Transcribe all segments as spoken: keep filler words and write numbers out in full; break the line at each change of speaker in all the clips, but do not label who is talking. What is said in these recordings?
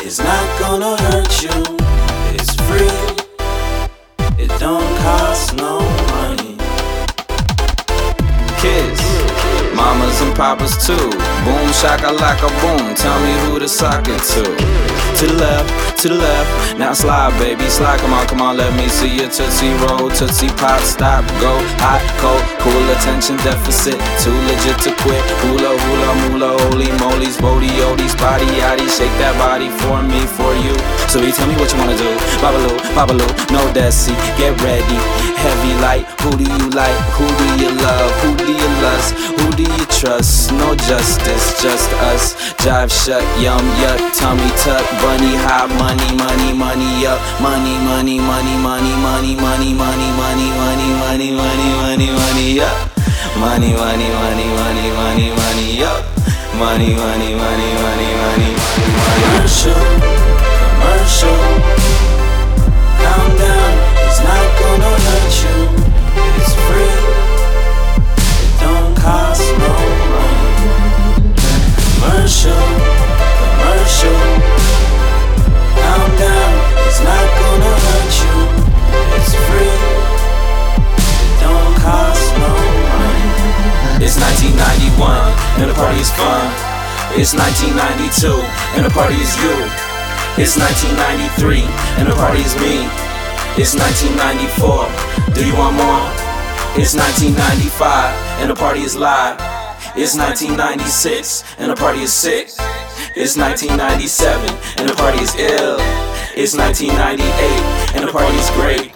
It's not gonna hurt you. It's free. It don't cost no money.
Kids, mamas and papas too. Boom shakalaka boom. Tell me who to sock it to. To the left, to the left. Now slide, baby, slide. Come on, come on, let me see your tootsie roll, tootsie pop, stop, go, hot, cold, cool attention deficit. Too legit to quit. Hula, hula, mula, holy molies, bodie, oldies, body, yaddy. Shake that body for me, for you. So you tell me what you wanna do. Babaloo, babaloo, no desi. Get ready, heavy light. Who do you like? Who do you love? Who do you lust? Who do you trust? No justice, just us. Jive shut, yum yuck, tummy tuck, bunny hop, money, money, money up, money, money, money, money, money, money, money, money, money, money, money, money, money up, money, money, money, money, money, money up, money, money, money, money, money, money.
Commercial, commercial. Calm down, it's not gonna hurt you. It's free. It don't cost no money. Commercial, commercial. Calm down, it's not gonna hurt you. It's free. It don't cost no money.
It's nineteen ninety-one and the party is fun. It's nineteen ninety-two and the party is you. It's nineteen ninety-three and the party is me. It's nineteen ninety-four, do you want more? It's nineteen ninety-five and the party is live. It's nineteen ninety-six and the party is sick. It's nineteen ninety-seven and the party is ill. It's nineteen ninety-eight and the party is great.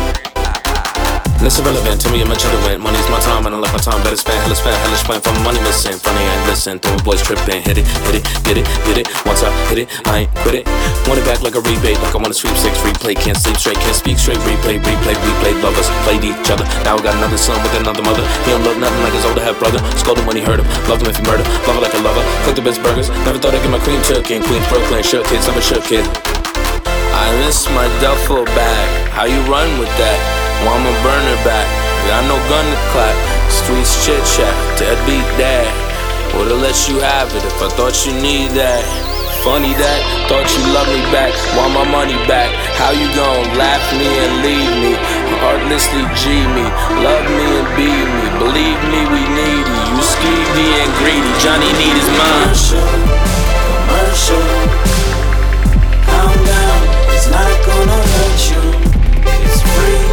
It's irrelevant to me, I'm a gentleman. Money's my time, and I left my time better spent. Hella spent, hella spent for my money missing. Funny, I ain't listen. Throwing boys tripping. Hit it, hit it, get it, get it. Once I hit it, I ain't quit it. Want it back like a rebate, like I want a sweepstakes replay. Can't sleep straight, can't speak straight. Replay, replay, replay. Lovers played each other. Now I got another son with another mother. He don't look nothing like his older half brother. Scold him when he hurt him. Love him if he murder. Love her like a lover. Cook the best burgers. Never thought I'd get my cream took in Queens, Brooklyn. Shook kids, I'm a shook kid. I miss my duffel bag. How you run with that? Well, I'ma burn it back. Got no gun to clap, streets chit chat, deadbeat dad. Would've let you have it if I thought you need that. Funny that, thought you loved me back, want my money back. How you gon' laugh me and leave me? Heartlessly G me, love me and be me. Believe me, we needy. You skeevy and greedy. Johnny need his mind.
Commercial, commercial. Calm down, it's not gonna hurt you. It's free.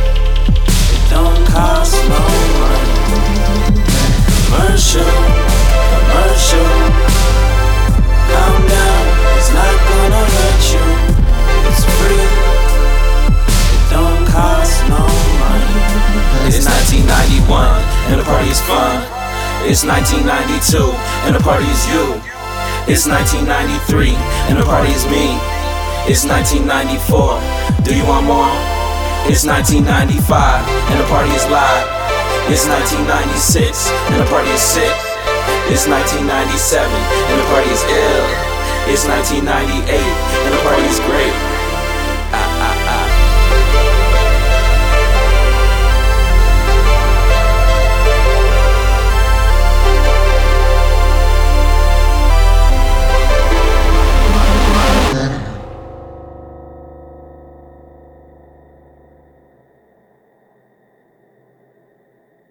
Don't cost no money. Commercial, commercial. Calm down, it's not gonna hurt you. It's free. It don't cost no money.
It's nineteen ninety-one and the party is fun. It's nineteen ninety-two and the party is you. It's nineteen ninety-three and the party is me. It's nineteen ninety-four, do you want more? It's nineteen ninety-five and the party is live. It's nineteen ninety-six and the party is sick. It's nineteen ninety-seven and the party is ill. It's nineteen ninety-eight and the party is great.